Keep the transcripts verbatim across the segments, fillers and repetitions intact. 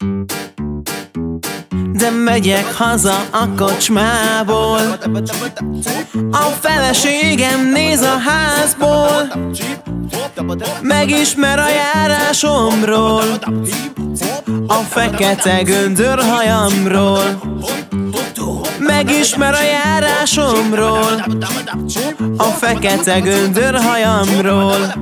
De megyek haza a kocsmából, a feleségem néz a házból, megismer a járásomról, a fekete göndörhajamról. Megismer a járásomról, a fekete göndörhajamról.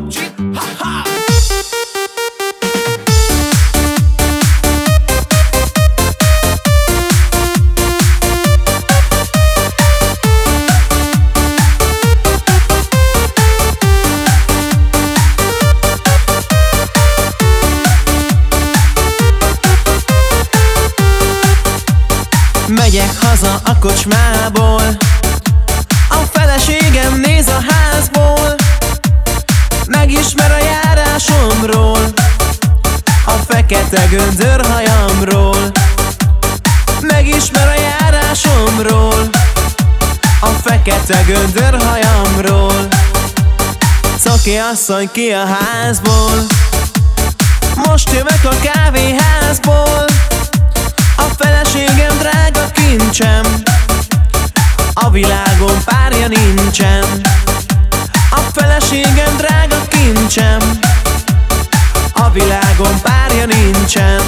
Megyek haza a kocsmából, a feleségem néz a házból, megismer a járásomról, a fekete göndörhajamról. Megismer a járásomról, a fekete göndörhajamról. Coki asszony ki a házból, most jövök a kávéházból. A feleségem drága kincsem, a világon párja nincsen. A feleségem drága kincsem, a világon párja nincsen.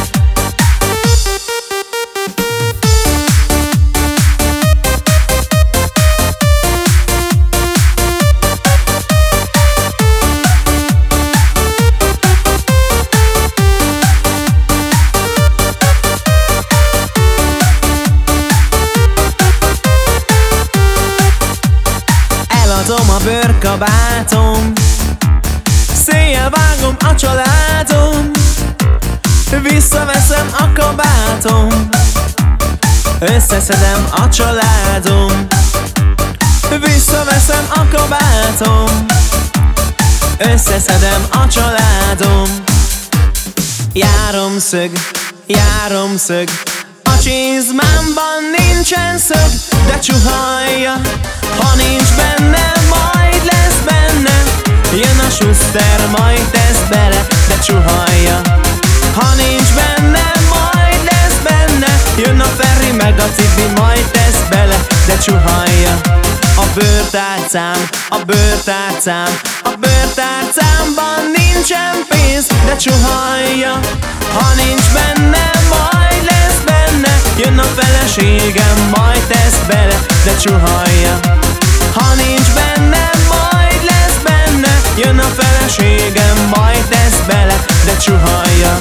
Eladom a bőrkabátom, széjjel vágom a családom, visszaveszem a kabátom, összeszedem a családom. Visszaveszem a kabátom, összeszedem a családom. Járomszög, járomszög, a csizmámban nincsen szög, de csuhalja, ha nincs benne, majd lesz benne. Jön a Schuster, majd tesz bele, de csuhalja, ha nincs benne, majd lesz benne. Jön a Ferri meg a Cipi, majd tesz bele, de csuhalja. A bőrtárcám, a bőrtárcám, a bőrtárcámban nincsen pénz, de csuhalja, ha nincs benne, majd lesz benne. Jön a feleségem, majd tesz bele, de csuhalja, ha nincs benne, majd lesz benne. Jön a feleségem, majd tesz bele, de csuhalja.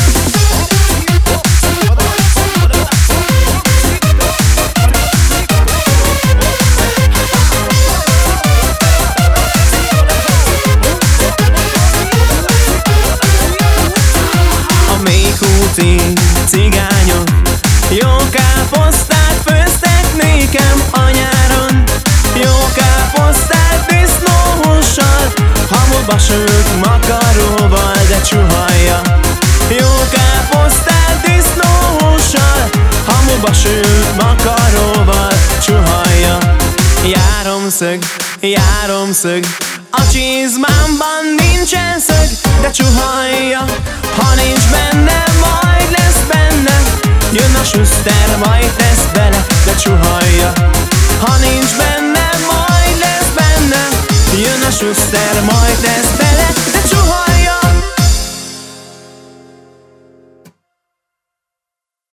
A méhúti cigányok jó káposztát főztek nékem a nyáron. Jó káposztát disznóhússal, hamuba sült makaróval, de csuhalja. Jó káposztát disznóhússal, hamuba sült makaróval, csuhalja. Járomszög, járomszög, a csizmámban nincsen szög, de csuhalja, ha nincs benne, majd lesz benne. Jön a Schuster,